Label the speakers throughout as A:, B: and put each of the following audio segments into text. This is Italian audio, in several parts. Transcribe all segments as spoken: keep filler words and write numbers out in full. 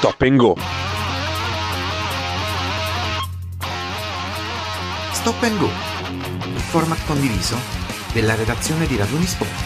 A: Stop and Go.
B: Stop and Go, il format condiviso della redazione di Raduni Sport.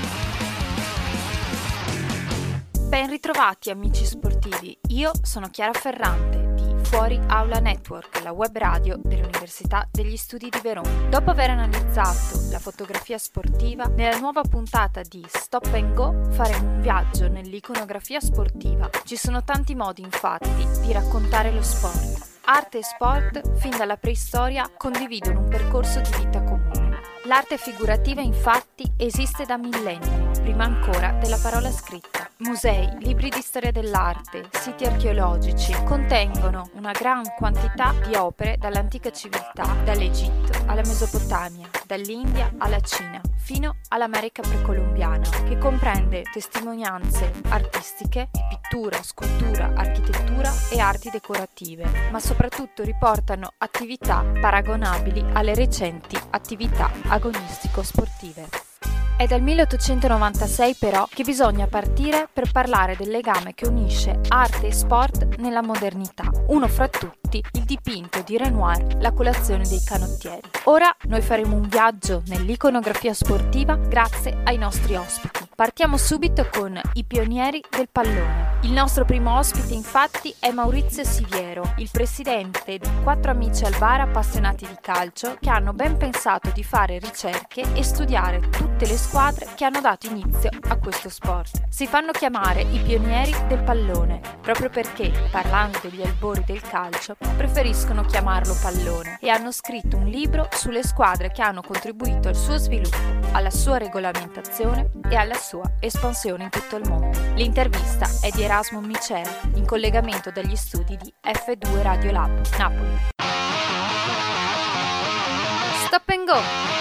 C: Ben ritrovati amici sportivi, io sono Chiara Ferrante di Fuori Aula Network, la web radio dell'Università degli Studi di Verona. Dopo aver analizzato la fotografia sportiva, nella nuova puntata di Stop and Go faremo un viaggio nell'iconografia sportiva. Ci sono tanti modi infatti di raccontare lo sport. Arte e sport, fin dalla preistoria, condividono un percorso di vita comune. L'arte figurativa infatti esiste da millenni, prima ancora della parola scritta. Musei, libri di storia dell'arte, siti archeologici contengono una gran quantità di opere dall'antica civiltà, dall'Egitto alla Mesopotamia, dall'India alla Cina, fino all'America precolombiana, che comprende testimonianze artistiche di pittura, scultura, architettura e arti decorative, ma soprattutto riportano attività paragonabili alle recenti attività agonistico-sportive. È dal milleottocentonovantasei però che bisogna partire per parlare del legame che unisce arte e sport nella modernità. Uno fra tutti, il dipinto di Renoir, La colazione dei canottieri. Ora noi faremo un viaggio nell'iconografia sportiva grazie ai nostri ospiti. Partiamo subito con i pionieri del pallone. Il nostro primo ospite infatti è Maurizio Siviero, il presidente di quattro amici al bar appassionati di calcio che hanno ben pensato di fare ricerche e studiare tutte le squadre che hanno dato inizio a questo sport. Si fanno chiamare i pionieri del pallone proprio perché, parlando degli albori del calcio, preferiscono chiamarlo pallone e hanno scritto un libro sulle squadre che hanno contribuito al suo sviluppo, alla sua regolamentazione e alla sua espansione in tutto il mondo. L'intervista è di Erasmo Micera, in collegamento dagli studi di F due Radio Lab, Napoli. Stop and Go!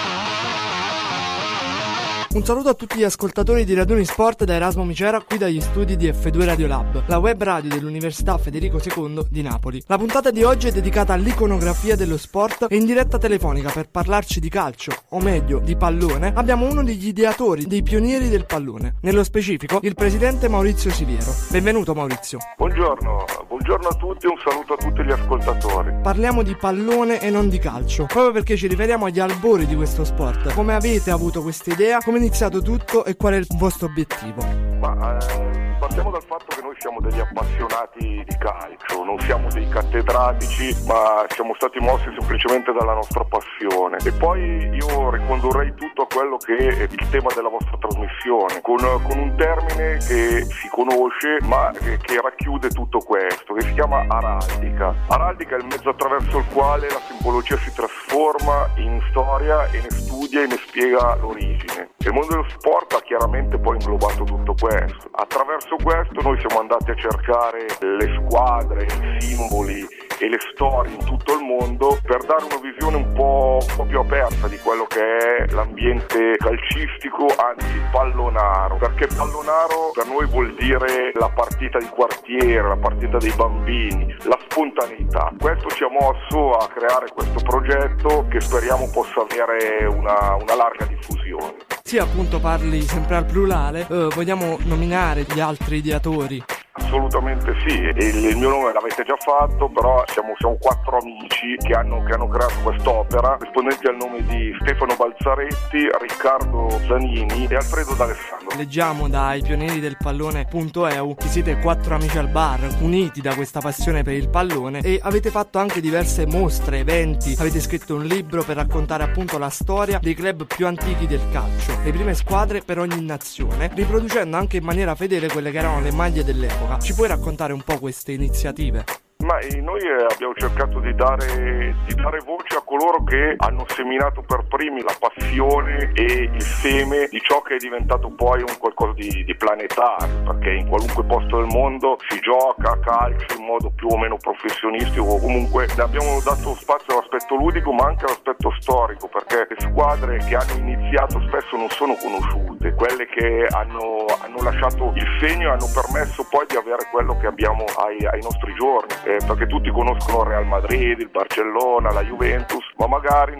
D: Un saluto a tutti gli ascoltatori di Raduni Sport da Erasmo Micera qui dagli studi di F due Radio Lab, la web radio dell'Università Federico secondo di Napoli. La puntata di oggi è dedicata all'iconografia dello sport e in diretta telefonica per parlarci di calcio, o meglio di pallone, abbiamo uno degli ideatori, dei pionieri del pallone, nello specifico il presidente Maurizio Siviero. Benvenuto Maurizio.
E: Buongiorno, buongiorno a tutti e un saluto a tutti gli ascoltatori.
D: Parliamo di pallone e non di calcio, proprio perché ci riferiamo agli albori di questo sport. Come avete avuto questa idea? Come è iniziato tutto e qual è il vostro obiettivo?
E: Ma eh, partiamo dal fatto che noi siamo degli appassionati di calcio, non siamo dei cattedratici, ma siamo stati mossi semplicemente dalla nostra passione. E poi io ricondurrei tutto a quello che è il tema della vostra trasmissione, con, con un termine che si conosce ma che, che racchiude tutto questo, che si chiama araldica. Araldica è il mezzo attraverso il quale la simbologia si trasforma in storia e ne studia e ne spiega l'origine. Il mondo dello sport ha chiaramente poi inglobato tutto questo. Attraverso questo noi siamo andati a cercare le squadre, i simboli e le storie in tutto il mondo per dare una visione un po', un po' più aperta di quello che è l'ambiente calcistico, anzi pallonaro, perché pallonaro per noi vuol dire la partita di quartiere, la partita dei bambini, la spontaneità. Questo ci ha mosso a creare questo progetto che speriamo possa avere una, una larga diffusione.
D: Sì, appunto parli sempre al plurale, eh, vogliamo nominare gli altri ideatori?
E: Assolutamente sì, il, il mio nome l'avete già fatto, però siamo, siamo quattro amici che hanno, che hanno creato quest'opera, rispondenti al nome di Stefano Balzaretti, Riccardo Zanini e Alfredo D'Alessandro.
D: Leggiamo dai pionieri del pallone punto e u che siete quattro amici al bar, uniti da questa passione per il pallone, e avete fatto anche diverse mostre, eventi, avete scritto un libro per raccontare appunto la storia dei club più antichi del calcio, le prime squadre per ogni nazione, riproducendo anche in maniera fedele quelle che erano le maglie dell'epoca. Ci puoi raccontare un po' queste iniziative?
E: Ma noi abbiamo cercato di dare, di dare voce a coloro che hanno seminato per primi la passione e il seme di ciò che è diventato poi un qualcosa di, di planetario, perché in qualunque posto del mondo si gioca a calcio in modo più o meno professionistico, o comunque abbiamo dato spazio all'aspetto ludico ma anche all'aspetto storico, perché le squadre che hanno iniziato spesso non sono conosciute, quelle che hanno, hanno lasciato il segno e hanno permesso poi di avere quello che abbiamo ai, ai nostri giorni. Eh, perché tutti conoscono il Real Madrid, il Barcellona, la Juventus, ma magari non,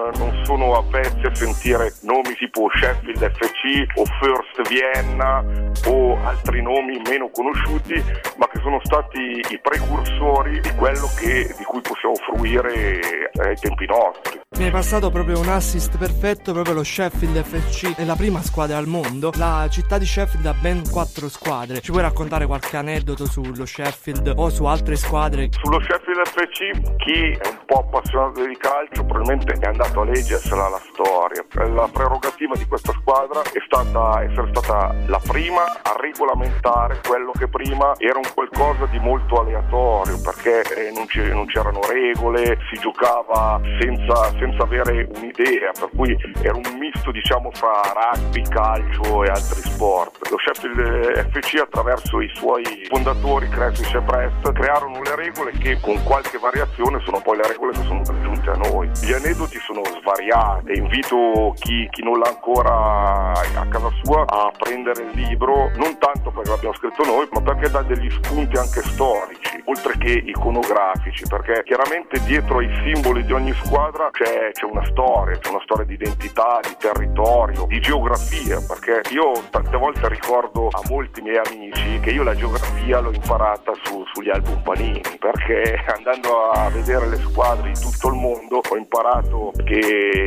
E: non sono avvezzi a sentire nomi tipo Sheffield F C o First Vienna o altri nomi meno conosciuti, ma che sono stati i precursori di quello che, di cui possiamo fruire ai tempi nostri.
D: Mi hai passato proprio un assist perfetto, proprio lo Sheffield F C è la prima squadra al mondo. La città di Sheffield ha ben quattro squadre. Ci puoi raccontare qualche aneddoto sullo Sheffield o su altre squadre?
E: Sullo Sheffield F C, chi è un po' appassionato di calcio probabilmente è andato a leggersela la storia. La prerogativa di questa squadra è stata essere stata la prima a regolamentare quello che prima era un qualcosa di molto aleatorio, perché eh, non, non c'erano regole, si giocava senza, senza avere un'idea, per cui era un misto, diciamo, fra rugby, calcio e altri sport. Lo Sheffield F C, attraverso i suoi fondatori Creswich e Prest, crearono le regole che con qualche variazione sono poi le regole che sono giunte a noi. Gli aneddoti sono svariati e invito chi, chi non l'ha ancora a casa sua a prendere il libro, non tanto perché l'abbiamo scritto noi, ma perché dà degli spunti anche storici, oltre che iconografici, perché chiaramente dietro ai simboli di ogni squadra c'è, c'è una storia, c'è una storia di identità, di territorio, di geografia, perché io tante volte ricordo a molti miei amici che io la geografia l'ho imparata su, sugli album Panini, perché andando a vedere le squadre di tutto il mondo ho imparato che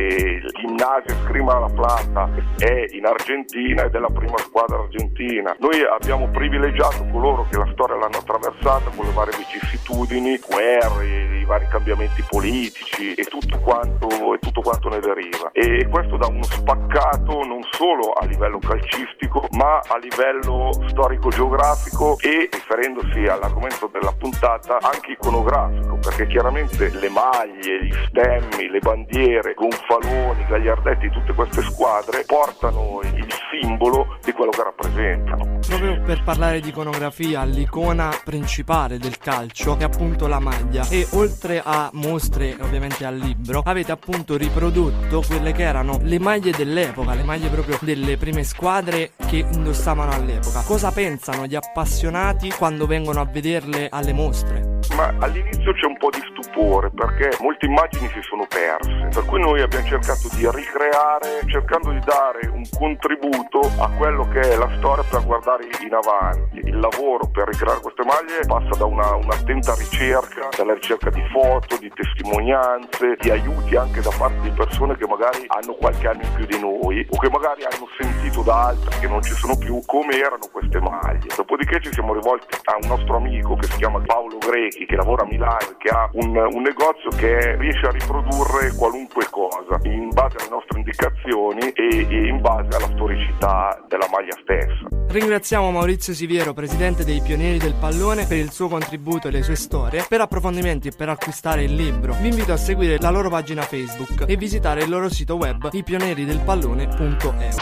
E: il Gimnasia Esgrima La Plata è in Argentina ed è la prima squadra argentina. Noi abbiamo privilegiato coloro che la storia l'hanno attraversata con le varie vicissitudini, guerre, i vari cambiamenti politici e tutto quanto, e tutto quanto ne deriva. E questo dà uno spaccato non solo a livello calcistico, ma a livello storico-geografico e, riferendosi all'argomento della puntata, anche iconografico, perché chiaramente le maglie, gli stemmi, le bandiere, gonfaloni, gagliardetti, tutte queste squadre portano il simbolo di quello che rappresentano.
D: Proprio per parlare di iconografia, l'icona principale del calcio è appunto la maglia, e oltre a mostre e ovviamente al libro avete appunto riprodotto quelle che erano le maglie dell'epoca, le maglie proprio delle prime squadre che indossavano all'epoca. Cosa pensano gli appassionati quando vengono a vederle alle mostre?
E: Ma all'inizio c'è un po' di stupore, perché molte immagini si sono perse, per cui noi abbiamo cercato di ricreare, cercando di dare un contributo a quello che è la storia per guardare in avanti. Il lavoro per ricreare queste maglie passa da una, un'attenta ricerca, dalla ricerca di foto, di testimonianze, di aiuti anche da parte di persone che magari hanno qualche anno in più di noi o che magari hanno sentito da altri che non ci sono più come erano queste maglie. Dopodiché ci siamo rivolti a un nostro amico che si chiama Paolo Grechi, che lavora a Milano e che ha un, un negozio che riesce a riprodurre qualunque cosa in base alle nostre indicazioni e, e in base alla storicità della maglia stessa.
D: Ringraziamo Maurizio Siviero, presidente dei Pionieri del Pallone, per il suo contributo e le sue storie. Per approfondimenti e per acquistare il libro vi invito a seguire la loro pagina Facebook e visitare il loro sito web i pionieri del pallone punto e u.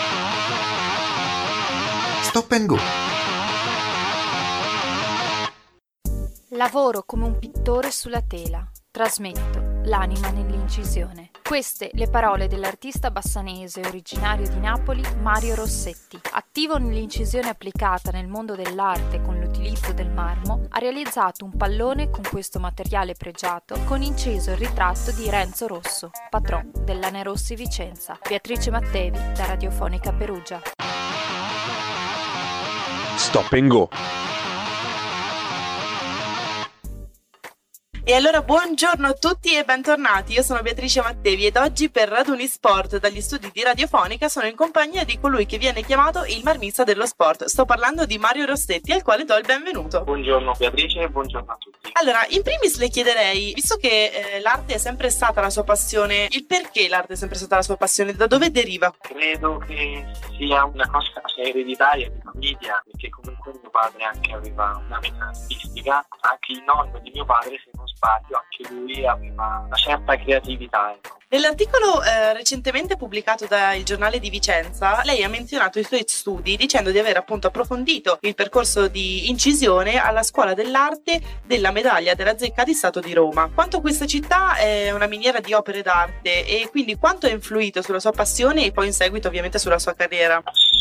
B: Stop and Go.
C: Lavoro come un pittore sulla tela, trasmetto l'anima nell'incisione. Queste le parole dell'artista bassanese originario di Napoli Mario Rossetti. Attivo nell'incisione applicata nel mondo dell'arte con l'utilizzo del marmo, ha realizzato un pallone con questo materiale pregiato con inciso il ritratto di Renzo Rosso, patron dell'Ane Rossi Vicenza. Beatrice Mattevi, da Radiofonica Perugia.
A: Stop and Go.
F: E allora buongiorno a tutti e bentornati, io sono Beatrice Mattevi ed oggi per Raduni Sport dagli studi di Radiofonica sono in compagnia di colui che viene chiamato il marmista dello sport. Sto parlando di Mario Rossetti, al quale do il benvenuto.
G: Buongiorno Beatrice e buongiorno a tutti.
F: Allora, in primis le chiederei, visto che eh, l'arte è sempre stata la sua passione, il perché l'arte è sempre stata la sua passione, da dove deriva?
G: Credo che sia una cosa ereditaria di famiglia, perché comunque mio padre anche aveva una vena artistica, anche il nonno di mio padre, se non sbaglio, anche lui aveva una certa creatività, ecco.
F: Nell'articolo eh, recentemente pubblicato dal giornale di Vicenza, lei ha menzionato i suoi studi dicendo di aver appunto approfondito il percorso di incisione alla Scuola dell'Arte della Medaglia della Zecca di Stato di Roma. Quanto questa città è una miniera di opere d'arte e quindi quanto ha influito sulla sua passione e poi in seguito ovviamente sulla sua carriera?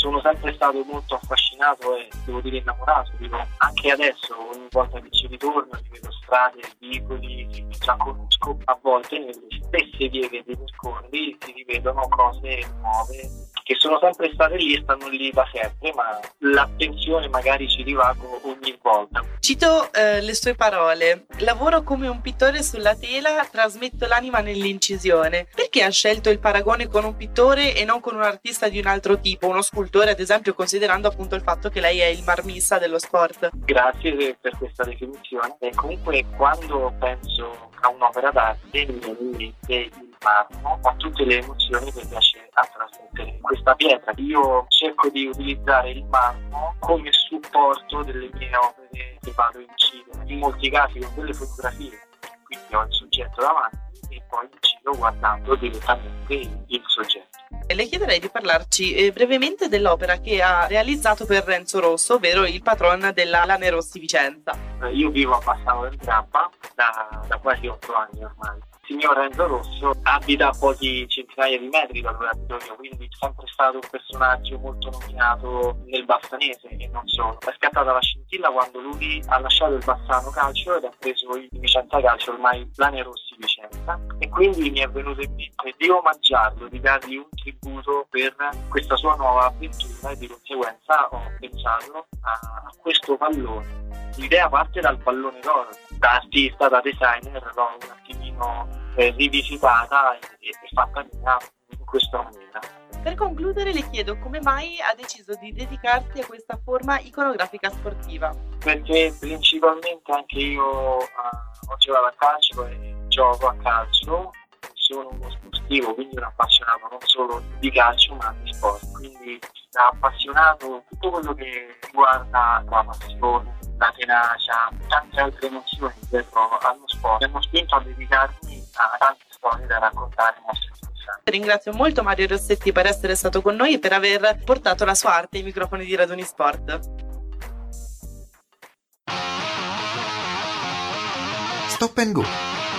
G: sono sempre stato molto affascinato e devo dire innamorato. Dico, anche adesso ogni volta che ci ritorno ci vedo strade, vicoli che già conosco, a volte nelle stesse vie che ti percorri si rivedono cose nuove che sono sempre state lì e stanno lì da sempre, ma l'attenzione magari ci rivago ogni volta.
F: Cito eh, le sue parole: lavoro come un pittore sulla tela, trasmetto l'anima nell'incisione. Perché ha scelto il paragone con un pittore e non con un artista di un altro tipo, uno scultore ad esempio, considerando appunto il fatto che lei è il marmista dello sport?
G: Grazie per questa definizione. E comunque quando penso a un'opera d'arte mi viene in mente il marmo, ho tutte le emozioni che piace a trasmettere questa pietra. Io cerco di utilizzare il marmo come supporto delle mie opere che vado a incidere, in molti casi con delle fotografie, quindi ho il soggetto davanti e poi incido guardando direttamente il soggetto.
F: Le chiederei di parlarci eh, brevemente dell'opera che ha realizzato per Renzo Rosso, ovvero il patron della Lane Rossi Vicenza.
G: Io vivo a Bassano del Grappa da, da quasi otto anni ormai. Il signor Renzo Rosso abita a pochi centinaia di metri da dove abito io, quindi è sempre stato un personaggio molto nominato nel bassanese e non solo. È scattata la scintilla quando lui ha lasciato il Bassano Calcio ed ha preso il Vicenza Calcio, ormai Lane Rossi Vicenza, e quindi mi è venuto in mente di omaggiarlo, di dargli un tributo per questa sua nuova avventura e di conseguenza ho pensato a, a questo pallone. L'idea parte dal pallone d'oro, da artista, da designer, l'ho un attimino eh, rivisitata e, e fatta mia in questa maniera.
F: Per concludere le chiedo come mai ha deciso di dedicarsi a questa forma iconografica sportiva.
G: Perché principalmente anche io eh, ho giocato a calcio e gioco a calcio, sono uno sportivo, quindi un appassionato non solo di calcio ma di sport, quindi da appassionato tutto quello che riguarda la passione, la tenacia, tante altre emozioni dietro allo sport mi hanno spinto a dedicarmi a tante storie da raccontare molto interessanti.
F: Ringrazio molto Mario Rossetti per essere stato con noi e per aver portato la sua arte ai microfoni di Raduni Sport.
B: Stop and Go.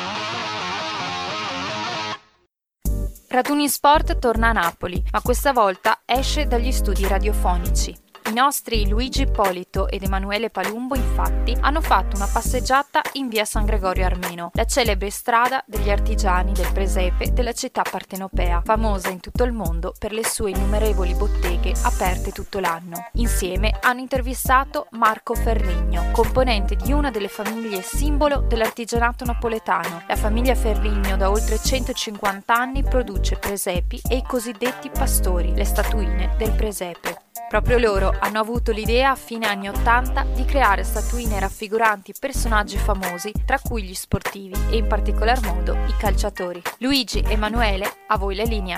C: Raduni Sport torna a Napoli, ma questa volta esce dagli studi radiofonici. I nostri Luigi Ippolito ed Emanuele Palumbo, infatti, hanno fatto una passeggiata in via San Gregorio Armeno, la celebre strada degli artigiani del presepe della città partenopea, famosa in tutto il mondo per le sue innumerevoli botteghe aperte tutto l'anno. Insieme hanno intervistato Marco Ferrigno, componente di una delle famiglie simbolo dell'artigianato napoletano. La famiglia Ferrigno da oltre centocinquanta anni produce presepi e i cosiddetti pastori, le statuine del presepe. Proprio loro hanno avuto l'idea a fine anni ottanta di creare statuine raffiguranti personaggi famosi, tra cui gli sportivi e in particolar modo i calciatori. Luigi, Emanuele, a voi la linea.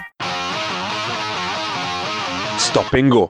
A: Stop and Go.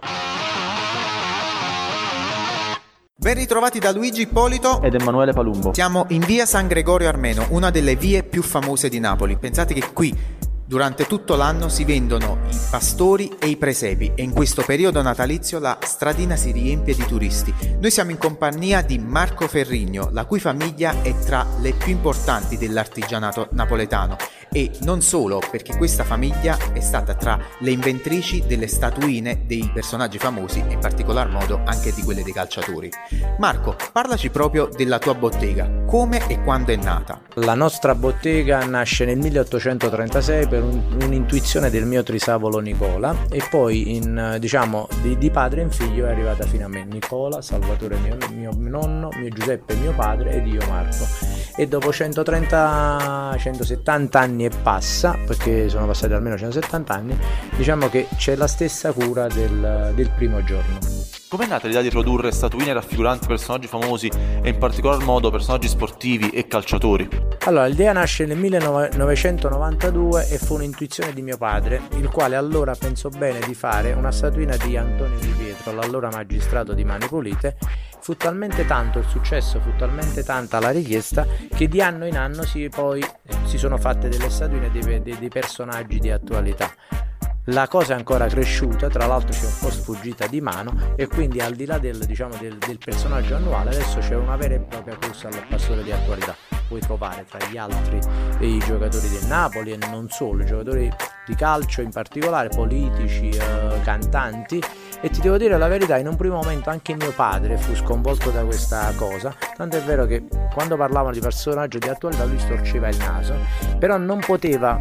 B: Ben ritrovati da Luigi Ippolito
H: ed Emanuele Palumbo.
B: Siamo in via San Gregorio Armeno, una delle vie più famose di Napoli. Pensate che qui durante tutto l'anno si vendono i pastori e i presepi e in questo periodo natalizio la stradina si riempie di turisti. Noi siamo in compagnia di Marco Ferrigno, la cui famiglia è tra le più importanti dell'artigianato napoletano, e non solo, perché questa famiglia è stata tra le inventrici delle statuine dei personaggi famosi e in particolar modo anche di quelle dei calciatori. Marco, parlaci proprio della tua bottega, come e quando è nata?
H: La nostra bottega nasce nel milleottocentotrentasei per un, un'intuizione del mio trisavolo Nicola, e poi in, diciamo di, di padre in figlio è arrivata fino a me Nicola, Salvatore mio, mio nonno, mio Giuseppe mio padre ed io Marco. E dopo centotrenta centosettanta anni e passa, perché sono passati almeno centosettanta anni, diciamo che c'è la stessa cura del, del primo giorno.
A: Com'è nata l'idea di produrre statuine raffiguranti personaggi famosi e in particolar modo personaggi sportivi e calciatori?
H: Allora, l'idea nasce nel millenovecentonovantadue e fu un'intuizione di mio padre, il quale allora pensò bene di fare una statuina di Antonio Di Pietro, l'allora magistrato di Mani Pulite. Fu talmente tanto il successo, fu talmente tanta la richiesta, che di anno in anno si, poi si sono fatte delle statuine dei, dei, dei personaggi di attualità. La cosa è ancora cresciuta, tra l'altro c'è un po' sfuggita di mano, e quindi al di là del, diciamo, del, del personaggio annuale adesso c'è una vera e propria corsa al pastore di attualità. Puoi trovare tra gli altri i giocatori del Napoli e non solo, i giocatori di calcio in particolare, politici, eh, cantanti, e ti devo dire la verità, in un primo momento anche mio padre fu sconvolto da questa cosa, tanto è vero che quando parlavano di personaggio di attualità lui storceva il naso, però non poteva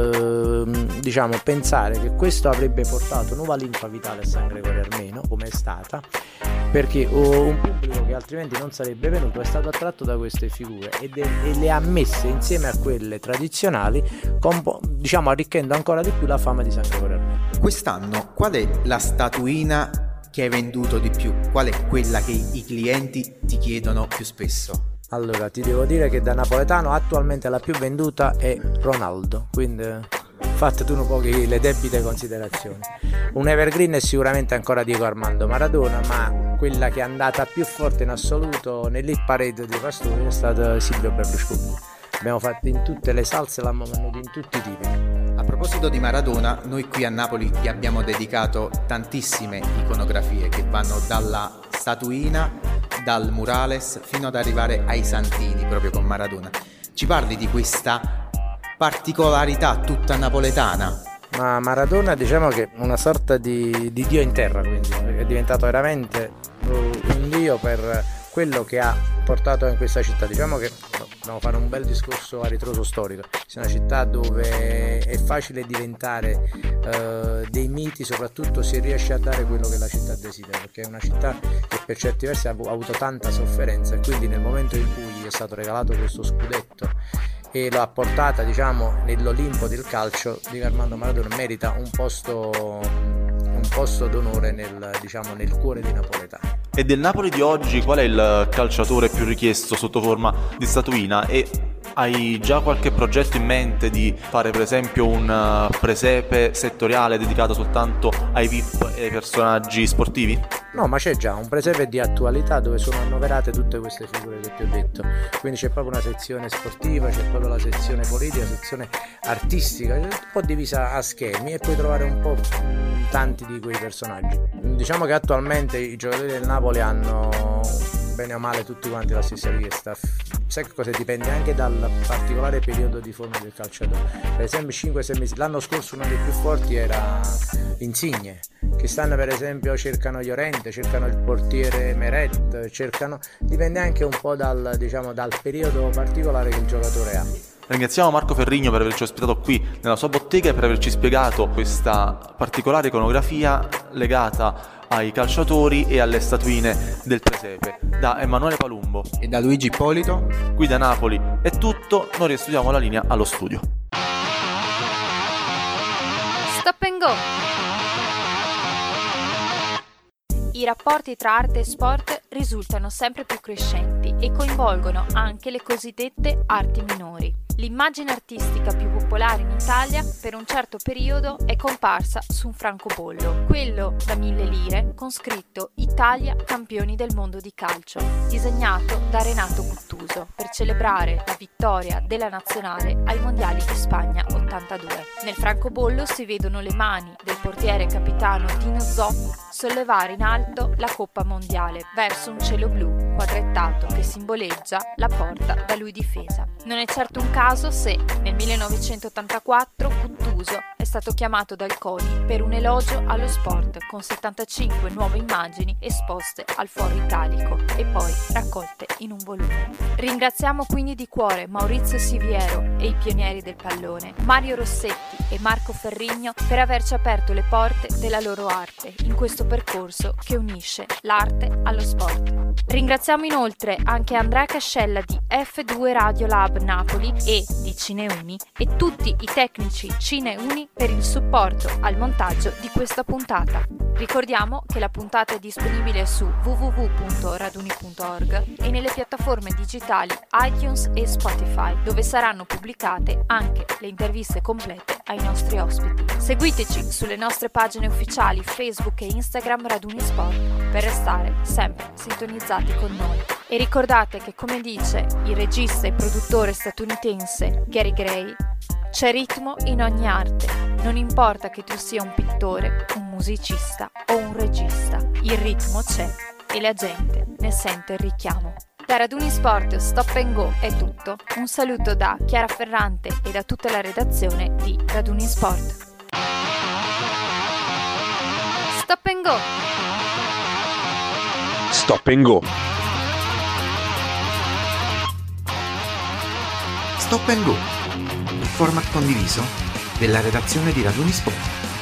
H: eh, diciamo pensare che questo avrebbe portato nuova linfa vitale a San Gregorio Armeno, come è stata, perché un pubblico che altrimenti non sarebbe venuto è stato attratto da queste figure ed è, e le ha messe insieme a quelle tradizionali, compo, diciamo arricchendo ancora di più la fama di San Gregorio Armeno.
B: Quest'anno qual è la statuina che hai venduto di più? Qual è quella che i clienti ti chiedono più spesso?
H: Allora, ti devo dire che da napoletano attualmente la più venduta è Ronaldo, quindi fate tu un po' le debite considerazioni. Un evergreen è sicuramente ancora Diego Armando Maradona, ma quella che è andata più forte in assoluto nell'hit parade di Pastori è stata Silvio Berlusconi. Abbiamo fatto in tutte le salse, l'hanno venuto in tutti i tipi.
B: A proposito di Maradona, noi qui a Napoli gli abbiamo dedicato tantissime iconografie che vanno dalla statuina, dal murales, fino ad arrivare ai santini proprio con Maradona. Ci parli di questa particolarità tutta napoletana?
H: Ma Maradona, diciamo che è una sorta di, di dio in terra, quindi è diventato veramente un dio per quello che ha portato in questa città. Diciamo che dobbiamo fare un bel discorso a ritroso storico. È una città dove è facile diventare eh, dei miti, soprattutto se riesce a dare quello che la città desidera, perché è una città che per certi versi ha avuto tanta sofferenza, e quindi nel momento in cui gli è stato regalato questo scudetto e lo ha portata, diciamo, nell'Olimpo del calcio, Diego Armando Maradona merita un posto, un posto d'onore nel, diciamo, nel cuore dei napoletani.
A: E del Napoli di oggi qual è il calciatore più richiesto sotto forma di statuina? E hai già qualche progetto in mente di fare per esempio un presepe settoriale dedicato soltanto ai V I P e ai personaggi sportivi?
H: No, ma c'è già un presepe di attualità dove sono annoverate tutte queste figure che ti ho detto, quindi c'è proprio una sezione sportiva, c'è proprio la sezione politica, la sezione artistica, un po' divisa a schemi, e puoi trovare un po' tanti di quei personaggi. Diciamo che attualmente i giocatori del Napoli hanno bene o male tutti quanti la stessa richiesta. Sai che cosa? Dipende anche dal particolare periodo di forma del calciatore. Per esempio cinque sei mesi, l'anno scorso uno dei più forti era Insigne, che stanno per esempio cercano Llorente, cercano il portiere Meret, cercano, dipende anche un po' dal, diciamo, dal periodo particolare che il giocatore ha.
A: Ringraziamo Marco Ferrigno per averci ospitato qui nella sua bottega e per averci spiegato questa particolare iconografia legata ai calciatori e alle statuine del presepe. Da Emanuele Palumbo
B: e da Luigi Ippolito,
A: qui da Napoli è tutto, noi restituiamo la linea allo studio.
C: Stop and go! I rapporti tra arte e sport risultano sempre più crescenti e coinvolgono anche le cosiddette arti minori. L'immagine artistica più popolare in Italia per un certo periodo è comparsa su un francobollo, quello da mille lire con scritto Italia campioni del mondo di calcio, disegnato da Renato Guttuso per celebrare la vittoria della nazionale ai mondiali di Spagna ottantadue. Nel francobollo si vedono le mani del portiere capitano Dino Zoff sollevare in alto la Coppa Mondiale verso un cielo blu quadrettato che simboleggia la porta da lui difesa. Non è certo un caso se nel millenovecentottantaquattro Guttuso è stato chiamato dal CONI per un elogio allo sport con settantacinque nuove immagini esposte al Foro Italico e poi raccolte in un volume. Ringraziamo quindi di cuore Maurizio Siviero e i pionieri del pallone, Mario Rossetti e Marco Ferrigno per averci aperto le porte della loro arte in questo percorso che unisce l'arte allo sport. Ringraziamo inoltre anche Andrea Cascella di F due Radio Lab Napoli e di Cineuni e tutti i tecnici Cineuni per il supporto al montaggio di questa puntata. Ricordiamo che la puntata è disponibile su w w w punto raduni punto org e nelle piattaforme digitali iTunes e Spotify, dove saranno pubblicate anche le interviste complete ai nostri ospiti. Seguiteci sulle nostre pagine ufficiali Facebook e Instagram Raduni Sport per restare sempre sintonizzati con noi. E ricordate che, come dice il regista e produttore statunitense Gary Gray, c'è ritmo in ogni arte, non importa che tu sia un pittore, un musicista o un regista, il ritmo c'è e la gente ne sente il richiamo. Da Raduni Sport Stop and Go è tutto, un saluto da Chiara Ferrante e da tutta la redazione di Raduni Sport. Go!
I: Stop and Go!
B: Stop and Go, il format condiviso della redazione di Raduni Sport.